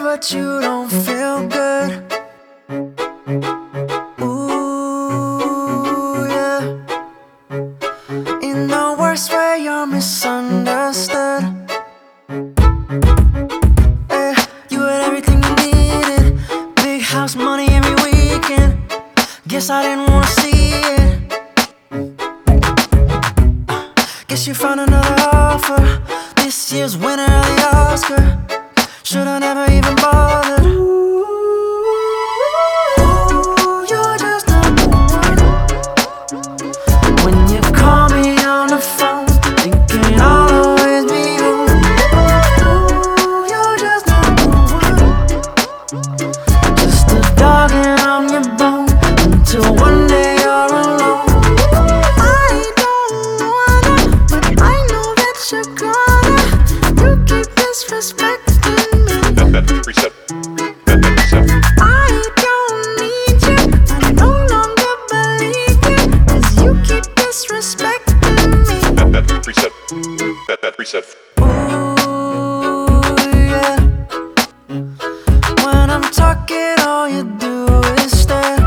but you don't feel good. Ooh, yeah. In the worst way, you're misunderstood. You had everything you needed. Big house, money every weekend. Guess I didn't wanna see it. Guess you found another offer. This year's winner of the Oscar. Should've never even bothered. Ooh, you're just number one. When you call me on the phone, thinking I'll always be home. Ooh, you're just number one. Just a dog and I'm your bone, until one day you're alone. I don't wanna, but I know that you're gonna. You keep disrespecting me. Reset. I don't need you, I no longer believe you, 'cause you keep disrespecting me. Reset. Reset. Ooh, yeah. When I'm talking, all you do is stare.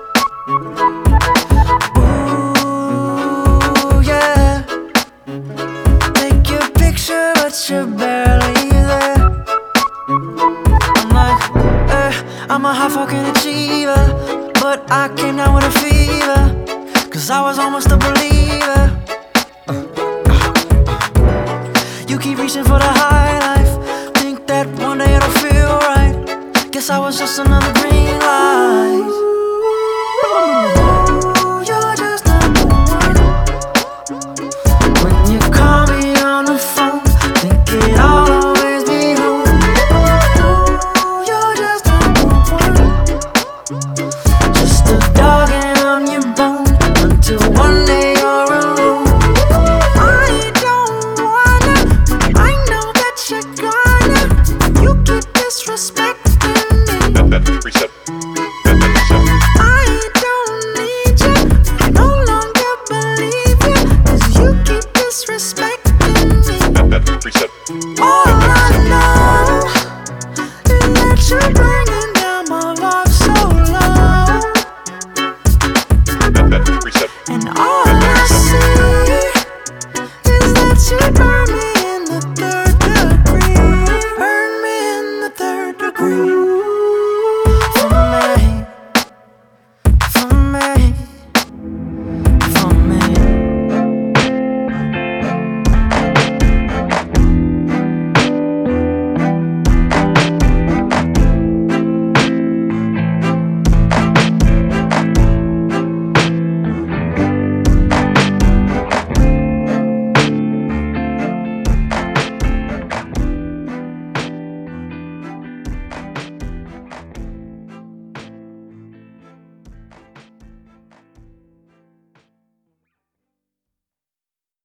Ooh, yeah. Take your picture, but you're barely there. I'm like, I'm a high fucking achiever, but I came down with a fever, 'cause I was almost a believer. You keep reaching for the high life, think that one day it'll feel right. Guess I was just another green light. Ooh, you're just number one. When you call me on the phone, thinking I'll always be home. Ooh, you're just number one. Just a dog and I'm your bone, until one day you're alone. I don't wanna, but I know that you're gonna. You keep disrespecting me. Reset. I don't need you, I no longer believe you, 'cause you keep disrespecting me. Reset. All I know is that you're